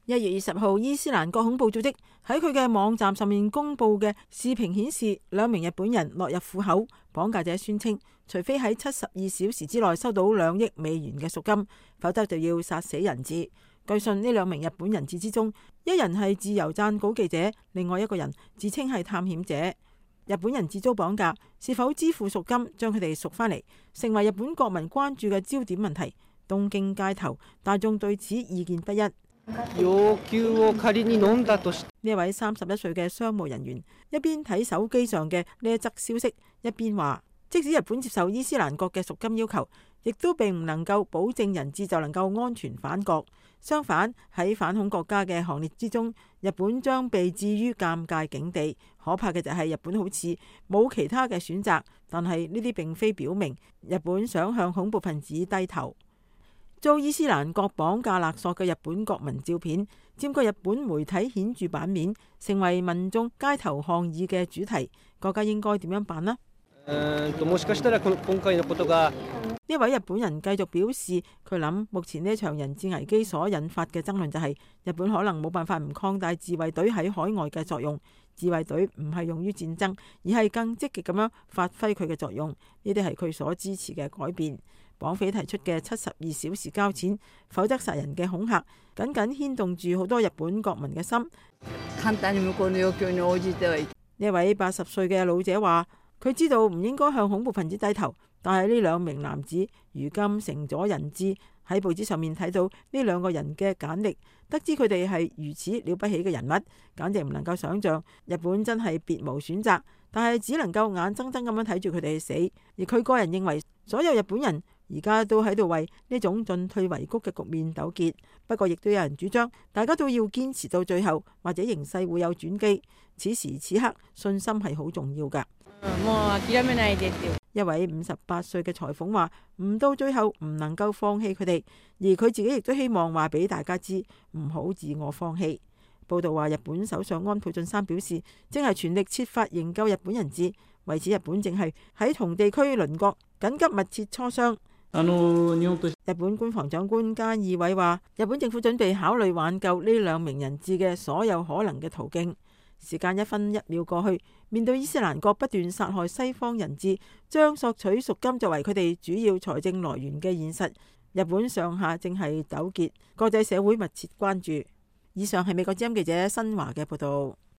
1月20號，伊斯蘭國恐怖組織喺佢嘅網站上面公布嘅視頻顯示，2名日本人落入虎口。綁架者宣稱，除非喺72小時之內收到2億美元嘅贖金，否則就要殺死人質。據信呢2名日本人質之中，一人係自由撰稿記者，另外一個人自稱係探險者。日本人質遭綁架，是否支付贖金將佢哋贖返嚟，成為日本國民關注嘅焦點問題。東京街頭大眾對此意見不一。呢位31歲嘅商務人員一邊睇手機上嘅呢一則消息，一邊話：即使日本接受伊斯蘭國嘅贖金要求，亦都並唔能夠保證人質就能夠安全返國。相反，喺反恐國家嘅行列之中，日本將被置於尷尬境地。可怕嘅就係日本好似冇其他嘅選擇，但係呢啲並非表明日本想向恐怖分子低頭。遭伊斯蘭國綁架勒索嘅日本國民照片佔據日本媒體顯著版面，成為民眾街頭抗議嘅主題。國家應該點樣辦呢？呢位日本人繼續表示，佢諗目前呢場人質危機所引發嘅爭論就係日本可能冇辦法唔擴大自衛隊喺海外嘅作用。自衛隊唔係用於戰爭，而係更積極咁樣發揮佢嘅作用。呢啲係佢所支持嘅改變。綁匪提出嘅72小時交錢，否則殺人嘅恐嚇，緊緊牽動住好多日本國民嘅心。呢位80歲嘅老者話：佢知道唔應該向恐怖分子低頭，但係呢2名男子如今成咗人質。喺報紙上面睇到呢2個人嘅簡歷，得知佢哋係如此了不起嘅人物，簡直唔能夠想象。日本真係別無選擇，但係只能夠眼睜睜咁樣睇住佢哋死。而佢個人認為，所有日本人而家都喺度為呢種進退維谷嘅局面糾結。不過亦都有人主張，大家都要堅持到最後，或者形勢會有轉機。此時此刻，信心係好重要㗎。一位58歲嘅裁縫話：唔到最後唔能夠放棄佢哋，而佢自己亦都希望話俾大家知，唔好自我放棄。報道話，日本首相安倍晉三表示，正係全力設法營救日本人質，為此日本正係喺同地區鄰國緊急密切磋商。日本官房長官菅義偉話，日本政府準備考慮挽救呢2名人質嘅所有可能嘅途徑。時間1分1秒過去，面對伊斯蘭國不斷殺害西方人質，將索取贖金作為佢哋主要財政來源嘅現實，日本上下正係糾結，國際社會密切關注。以上係美國之音記者新華嘅報道。